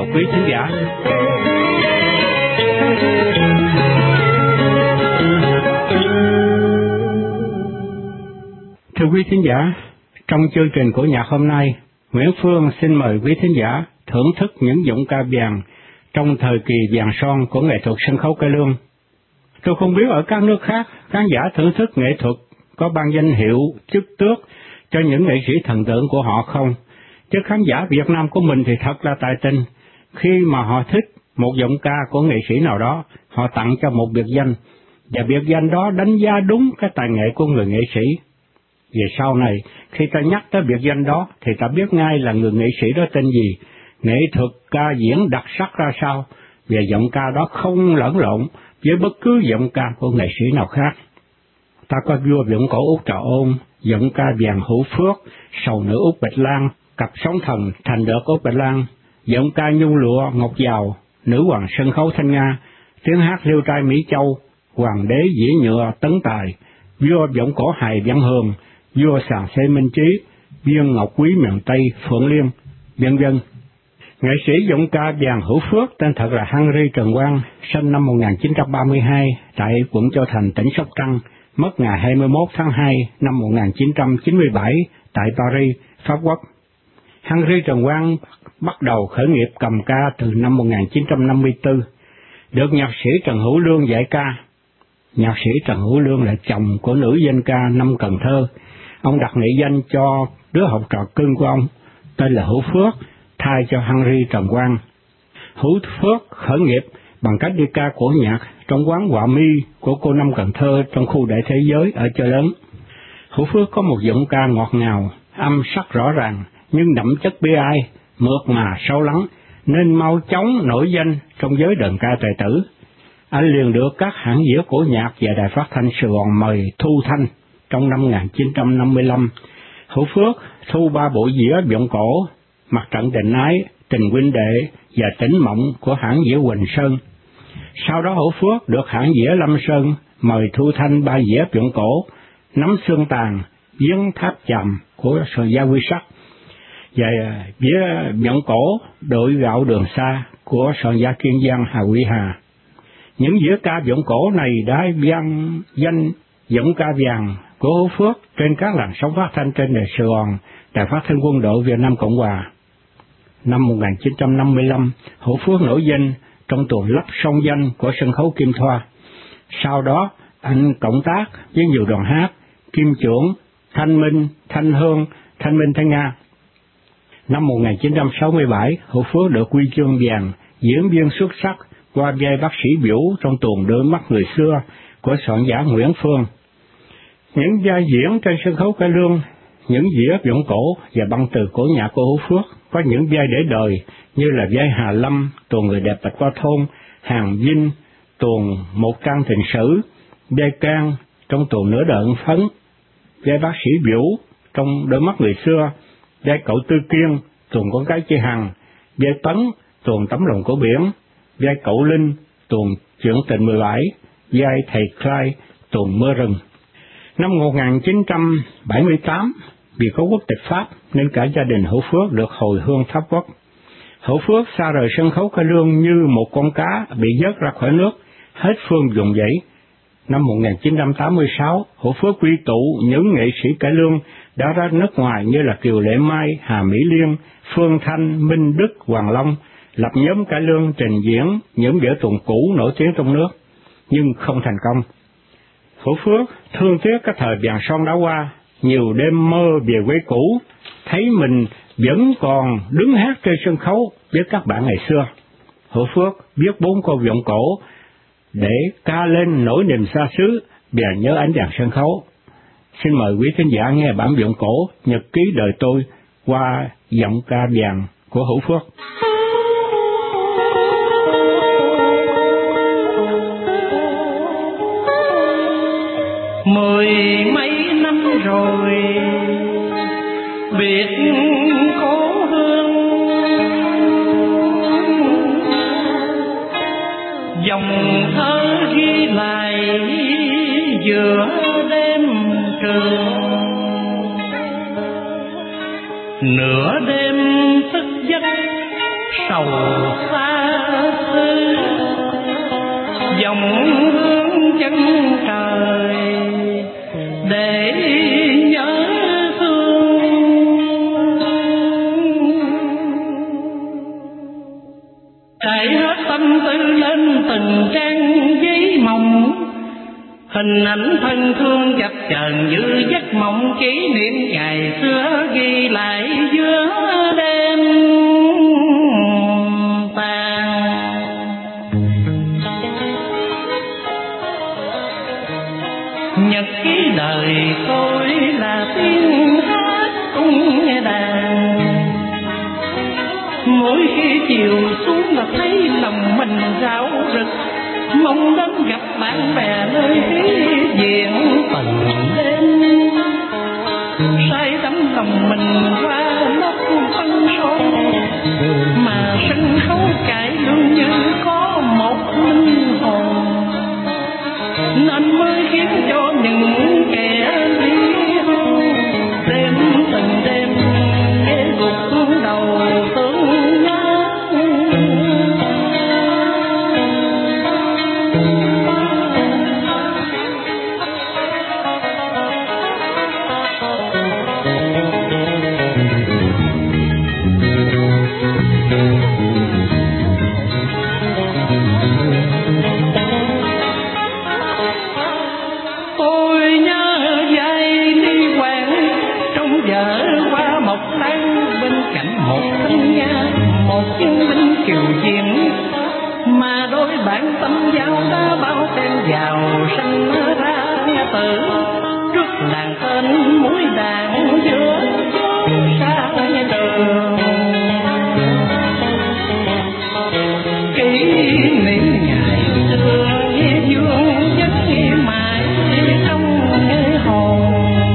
chào quý thính giả. Thưa quý thính giả, trong chương trình của nhạc hôm nay, Nguyễn Phương xin mời quý thính giả thưởng thức những giọng ca vàng trong thời kỳ vàng son của nghệ thuật sân khấu cải lương. Tôi không biết ở các nước khác, khán giả thưởng thức nghệ thuật có ban danh hiệu, chức tước cho những nghệ sĩ thần tượng của họ không? Chứ khán giả Việt Nam của mình thì thật là tài tình. Khi mà họ thích một giọng ca của nghệ sĩ nào đó, họ tặng cho một biệt danh, và biệt danh đó đánh giá đúng cái tài nghệ của người nghệ sĩ. Về sau này, khi ta nhắc tới biệt danh đó, thì ta biết ngay là người nghệ sĩ đó tên gì, nghệ thuật ca diễn đặc sắc ra sao, và giọng ca đó không lẫn lộn với bất cứ giọng ca của nghệ sĩ nào khác. Ta có vua giọng cổ Út Trà Ôn, giọng ca vàng Hữu Phước, sầu nữ Út Bạch Lan, cặp sóng thần Thành Đợt Út Bạch Lan, giọng ca nhung lụa Ngọc Giàu, nữ hoàng sân khấu Thanh Nga, tiếng hát liêu trai Mỹ Châu, hoàng đế dĩa nhựa Tấn Tài, vua giọng cổ hài Văn Hường, vua sàn xe Minh Trí, viên ngọc quý miền Tây Phượng Liên, vân vân. Nghệ sĩ giọng ca vàng Hữu Phước tên thật là Henry Trần Quang, sinh năm 1932 tại quận Châu Thành, tỉnh Sóc Trăng, mất ngày 21 tháng 2 năm 1997 tại Paris, Pháp Quốc. Henry Trần Quang bắt đầu khởi nghiệp cầm ca từ năm 1954, được nhạc sĩ Trần Hữu Lương dạy ca. Nhạc sĩ Trần Hữu Lương là chồng của nữ danh ca năm Cần Thơ. Ông đặt nghệ danh cho đứa học trò cưng của ông, tên là Hữu Phước, thay cho Henry Trần Quang. Hữu Phước khởi nghiệp bằng cách đi ca cổ nhạc trong quán Họa Mi của cô Năm Cần Thơ trong khu Đại Thế Giới ở Chợ Lớn. Hữu Phước có một giọng ca ngọt ngào, âm sắc rõ ràng, nhưng đậm chất bi ai, mượt mà sâu lắng, nên mau chóng nổi danh trong giới đờn ca tài tử. Anh liền được các hãng dĩa cổ nhạc và đài phát thanh Sài Gòn mời thu thanh. Trong năm 1955, Hữu Phước thu 3 bộ dĩa giọng cổ, Mặt trận tình ái, Tình huynh đệ và Tỉnh mộng của hãng dĩa Quỳnh Sơn. Sau đó Hữu Phước được hãng dĩa Lâm Sơn mời thu thanh 3 dĩa giọng cổ, Nắm xương tàn, Viếng tháp chàm của Sở Gia Quy Sắc, và dĩa giọng cổ Đội gạo đường xa của Sở Gia Kiên Giang Hà Quy Hà. Những dĩa ca giọng cổ này đã vang danh giọng ca vàng của Hữu Phước trên các làn sóng phát thanh trên đài Sài Gòn, đài phát thanh Quân đội Việt Nam Cộng Hòa. Năm 1955, Hữu Phước nổi danh trong tuồng lắp song danh của sân khấu Kim Thoa. Sau đó, anh cộng tác với nhiều đoàn hát Kim Chưởng, Thanh Minh, Thanh Hương, Thanh Minh Thanh Nga. Năm 1967, Hữu Phước được huy chương vàng diễn viên xuất sắc qua vai bác sĩ Biểu trong tuồng Đôi mắt người xưa của soạn giả Nguyễn Phương. Những vai diễn trên sân khấu cải lương, những dĩa giọng cổ và băng từ cổ nhạc của Hữu Phước có những vai để đời như là vai Hà Lâm, tuồng Người đẹp Bạch Qua Thôn, Hàng Vinh, tuồng Một trang tình sử, vai Can trong tuồng Nửa đời ân phấn, vai bác sĩ Biểu trong Đôi mắt người xưa, vai cậu Tư Kiên, tuồng Con gái Chị Hằng, vai Tấn, tuồng Tấm lòng của biển, vai cậu Linh, tuồng Chuyện tình 17, vai thầy Clyde, tuồng Mưa rừng. Năm 1978, vì có quốc tịch Pháp nên cả gia đình Hữu Phước được hồi hương Pháp Quốc. Hữu Phước xa rời sân khấu cải lương như một con cá bị vớt ra khỏi nước, hết phương vùng vẫy. Năm 1986, Hữu Phước quy tụ những nghệ sĩ cải lương đã ra nước ngoài như là Kiều Lệ Mai, Hà Mỹ Liên, Phương Thanh, Minh Đức, Hoàng Long, lập nhóm cải lương trình diễn những vở tuồng cũ nổi tiếng trong nước, nhưng không thành công. Hữu Phước thương tiếc cái thời vàng son đã qua, nhiều đêm mơ về quê cũ, thấy mình vẫn còn đứng hát trên sân khấu với các bạn ngày xưa. Hữu Phước viết 4 câu giọng cổ để ca lên nỗi niềm xa xứ và nhớ ánh đèn sân khấu. Xin mời quý khán giả nghe bản giọng cổ Nhật ký đời tôi qua giọng ca vàng của Hữu Phước. Mười mấy năm rồi biệt cố hương, dòng thơ ghi lại giữa đêm trường. Nửa đêm thức giấc sầu xa xứ, dòng hương chân trời để nhớ thương. Trải hết tâm tư lên từng trang giấy mộng, hình ảnh thân thương chập chờn như giấc mộng, kỷ niệm ngày xưa ghi lại giữa đêm tàn. Nhật ký đời tôi là tiếng hát cung nghe đàn, mỗi khi chiều xuống là thấy lòng mình rạo rực, mong đến gặp bạn bè nơi diện từng đêm. Say đắm lòng mình qua lớp phân son, mà sân khấu cải lương như có một linh hồn, nên mới khiến cho những kẻ ly hôn đêm từng đêm nghe gục hướng đầu tương nhớ. Kiều diễm mà đôi bạn tâm giao đã bao tên giàu sanh ra tử, trước làng tên mũi đàn giữa xa đường. Kỷ niệm ngày xưa nghe dương vẫn nghe mãi trong hồn,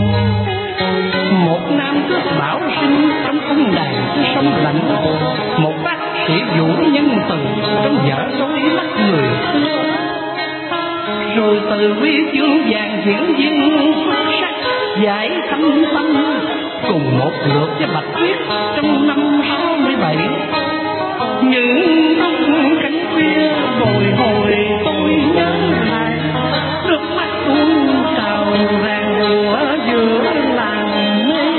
một nam tước bảo sinh trong cung đàn sông lạnh, một bác sĩ vũ nhân từ trong vở đôi mắt người xưa, rồi từ huy chương vàng diễn viên xuất sắc giải thâm tâm, cùng một lượt với Bạch Tuyết trong năm 67. Những lúc cánh khuya bồi hồi tôi nhớ lại, nước mắt tuôn trào ràng ở giữa làng mây.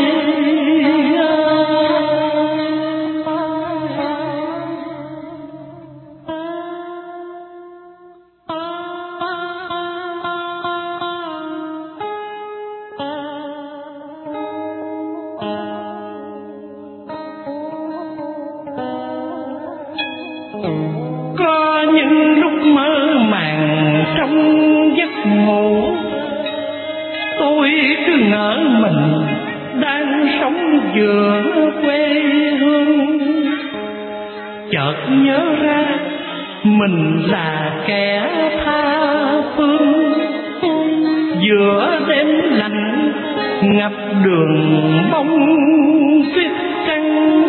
Có những lúc mơ màng trong giấc ngủ, tôi cứ ngỡ mình đang sống giữa quê hương, chợt nhớ ra mình là kẻ tha phương. Giữa đêm lạnh ngập đường bông tuyết trắng,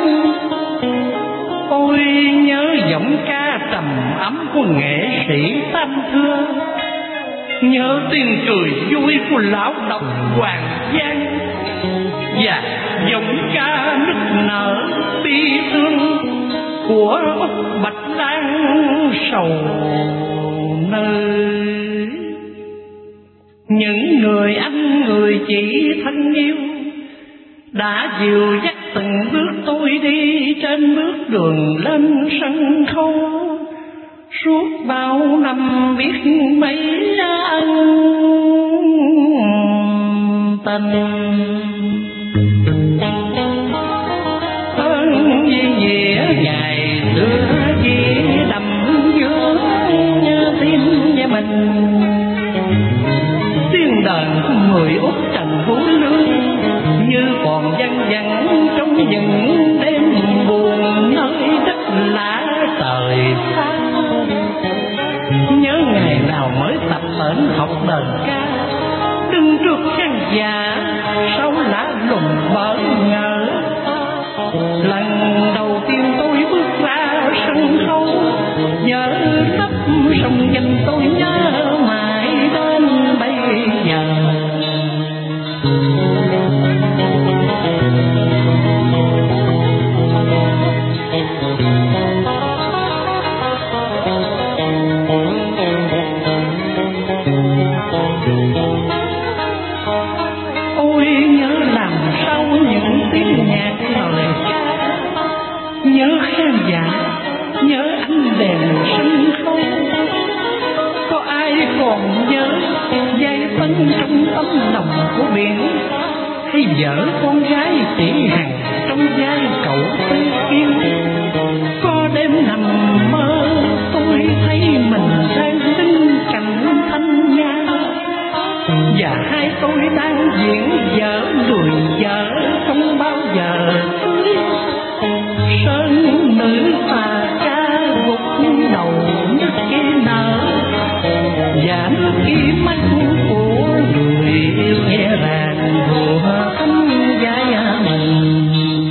ôi nhớ giọng ca trầm ấm của nghệ sĩ Tam Thưa, nhớ tiếng cười vui của lão độc Hoàng Giang, và giọng ca nức nở bi thương của Úc Bạch Lan sầu nơi. Những người anh người chị thân yêu đã dìu dắt từng bước tôi đi trên bước đường lên sân khấu, suốt bao năm biết mấy ân tình. Ơn nghĩa ngày xưa chỉ đầm giữa tim với mình, tiếng đàn của người Úc Trần Vũ Lương như còn văng vẳng trong những đêm buồn nơi đất lạ trời xa. Nhớ ngày nào mới tập tễnh học đờn ca, đứng trước khán giả sau lá lùng bỡ ngỡ. Lần đầu tiên tôi bước ra sân khấu, nhớ tấp sông danh tôi nhớ mãi đến bây giờ. còn nhớ giai phân trong tấm lòng của biển, hay vợ con gái chỉ hằng trong vai cậu Tư Kiên. Có đêm nằm mơ tôi thấy mình đang đứng cạnh thanh nhã, và hai tôi đang diễn vợ người vợ không bao giờ cưới. Sơn nữ tà ca gục đầu nước kia nở, và nước kia mắt của người yêu nghe ràng đùa thăm vai mình.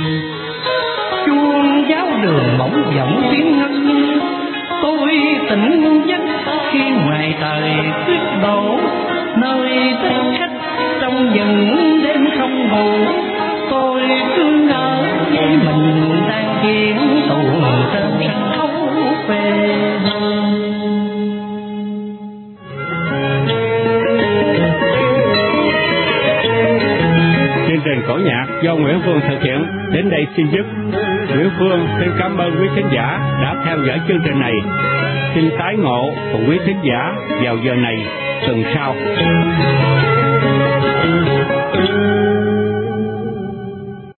Chuông giáo đường bỗng vọng tiếng ngân, tôi tỉnh giấc khi ngoài trời tuyết đổ, nơi thích khách trong những đêm không ngủ. Tôi cứ ngỡ với mình đang diễn tuồng trên sân khấu quê hương. Chương trình cổ nhạc do Nguyễn Phương thực hiện đến đây xin dứt. Nguyễn Phương xin cảm ơn quý khán giả đã theo dõi chương trình này. Xin tái ngộ cùng quý khán giả vào giờ này tuần sau.